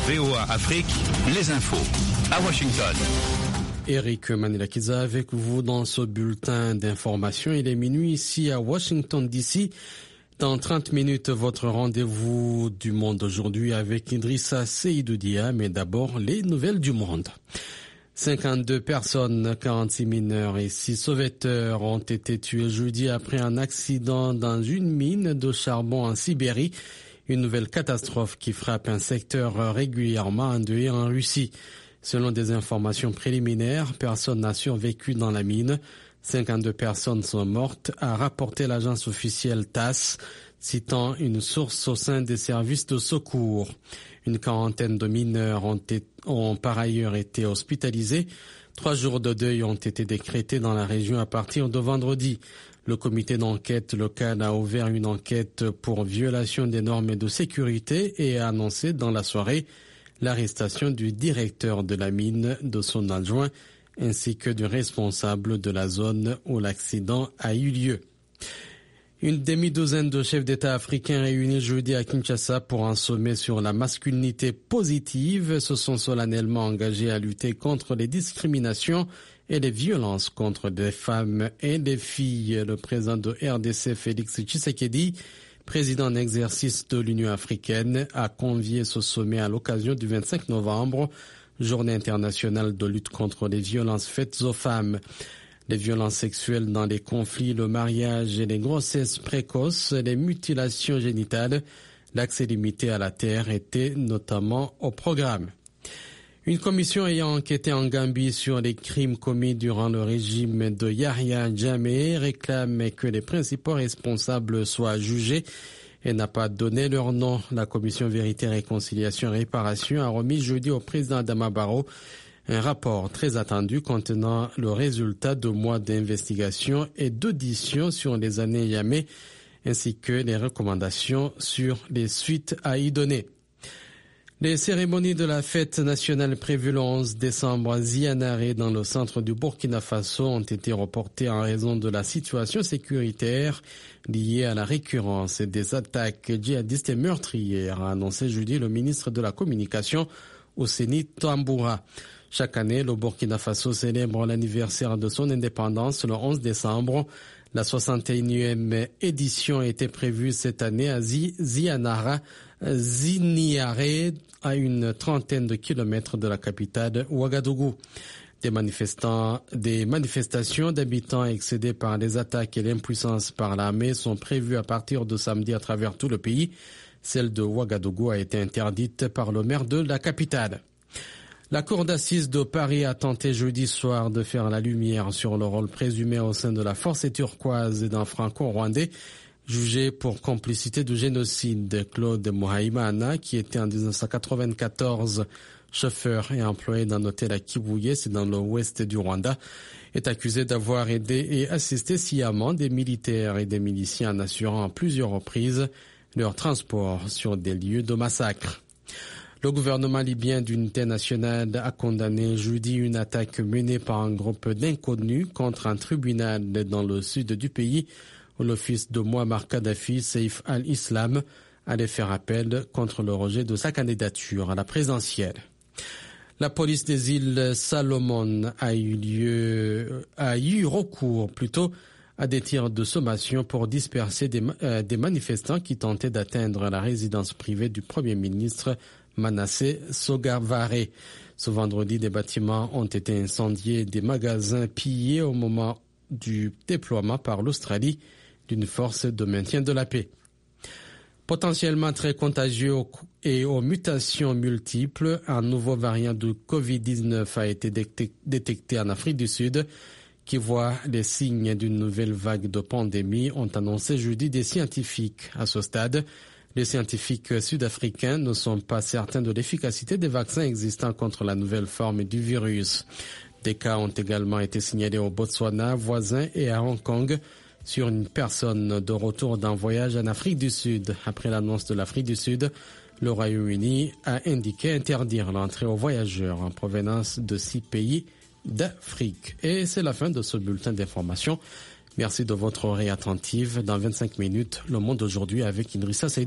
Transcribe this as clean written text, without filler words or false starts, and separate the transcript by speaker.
Speaker 1: VOA Afrique, les infos à Washington.
Speaker 2: Eric Manilakiza avec vous dans ce bulletin d'information. Il est minuit ici à Washington DC. Dans 30 minutes, votre rendez-vous du monde aujourd'hui avec Idrissa Seydoudia, mais d'abord les nouvelles du monde. 52 personnes, 46 mineurs et 6 sauveteurs ont été tués jeudi après un accident dans une mine de charbon en Sibérie. Une nouvelle catastrophe qui frappe un secteur régulièrement endeuillé en Russie. Selon des informations préliminaires, personne n'a survécu dans la mine. 52 personnes sont mortes, a rapporté l'agence officielle TASS, citant une source au sein des services de secours. Une quarantaine de mineurs ont par ailleurs été hospitalisés. 3 jours de deuil ont été décrétés dans la région à partir de vendredi. Le comité d'enquête local a ouvert une enquête pour violation des normes de sécurité et a annoncé dans la soirée l'arrestation du directeur de la mine, de son adjoint, ainsi que du responsable de la zone où l'accident a eu lieu. Une demi-douzaine de chefs d'État africains réunis jeudi à Kinshasa pour un sommet sur la masculinité positive se sont solennellement engagés à lutter contre les discriminations et les violences contre des femmes et des filles. Le président de RDC, Félix Tshisekedi, président en exercice de l'Union africaine, a convié ce sommet à l'occasion du 25 novembre, journée internationale de lutte contre les violences faites aux femmes. Les violences sexuelles dans les conflits, le mariage et les grossesses précoces, les mutilations génitales, l'accès limité à la terre étaient notamment au programme. Une commission ayant enquêté en Gambie sur les crimes commis durant le régime de Yahya Jammeh réclame que les principaux responsables soient jugés et n'a pas donné leur nom. La commission Vérité, Réconciliation et Réparation a remis jeudi au président Adama Barrow un rapport très attendu contenant le résultat de mois d'investigation et d'audition sur les années Jammeh ainsi que les recommandations sur les suites à y donner. Les cérémonies de la fête nationale prévues le 11 décembre à Zianaré dans le centre du Burkina Faso ont été reportées en raison de la situation sécuritaire liée à la récurrence des attaques djihadistes et meurtrières, a annoncé jeudi le ministre de la Communication, Ouseni Tamboura. Chaque année, le Burkina Faso célèbre l'anniversaire de son indépendance le 11 décembre. La 61e édition était prévue cette année à Zianiaré, à une trentaine de kilomètres de la capitale Ouagadougou. Des manifestations d'habitants excédés par les attaques et l'impuissance par l'armée sont prévues à partir de samedi à travers tout le pays. Celle de Ouagadougou a été interdite par le maire de la capitale. La cour d'assises de Paris a tenté jeudi soir de faire la lumière sur le rôle présumé au sein de la force turquoise d'un franco-rwandais jugé pour complicité de génocide. Claude Mohaïmana, qui était en 1994 chauffeur et employé d'un hôtel à Kibuye, c'est dans l'ouest du Rwanda, est accusé d'avoir aidé et assisté sciemment des militaires et des miliciens en assurant à plusieurs reprises leur transport sur des lieux de massacre. Le gouvernement libyen d'unité nationale a condamné jeudi une attaque menée par un groupe d'inconnus contre un tribunal dans le sud du pays où le fils de Muammar Kadhafi, Saif al-Islam, allait faire appel contre le rejet de sa candidature à la présidentielle. La police des îles Salomon a eu recours à des tirs de sommation pour disperser des manifestants qui tentaient d'atteindre la résidence privée du Premier ministre Manasseh Sogavare. Ce vendredi, des bâtiments ont été incendiés, des magasins pillés au moment du déploiement par l'Australie d'une force de maintien de la paix. Potentiellement très contagieux et aux mutations multiples, un nouveau variant de Covid-19 a été détecté en Afrique du Sud qui voit les signes d'une nouvelle vague de pandémie, ont annoncé jeudi des scientifiques. À ce stade, les scientifiques sud-africains ne sont pas certains de l'efficacité des vaccins existants contre la nouvelle forme du virus. Des cas ont également été signalés au Botswana, voisin, et à Hong Kong, sur une personne de retour d'un voyage en Afrique du Sud. Après l'annonce de l'Afrique du Sud, le Royaume-Uni a indiqué interdire l'entrée aux voyageurs en provenance de 6 pays d'Afrique. Et c'est la fin de ce bulletin d'information. Merci de votre oreille attentive. Dans 25 minutes, Le Monde aujourd'hui avec Idrissa Seydoudia.